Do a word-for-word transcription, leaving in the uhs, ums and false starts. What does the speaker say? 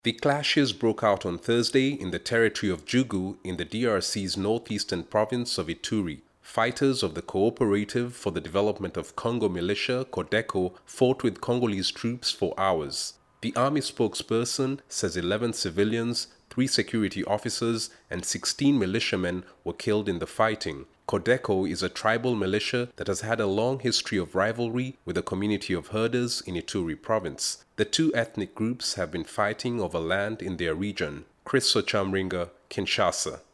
The clashes broke out on Thursday in the territory of Jugu in the D R C's northeastern province of Ituri. Fighters of the Cooperative for the Development of Congo Militia, CODECO, fought with Congolese troops for hours. The army spokesperson says eleven civilians, three security officers, and sixteen militiamen were killed in the fighting. CODECO is a tribal militia that has had a long history of rivalry with the community of herders in Ituri province. The two ethnic groups have been fighting over land in their region. Chris Sochamringa, Kinshasa.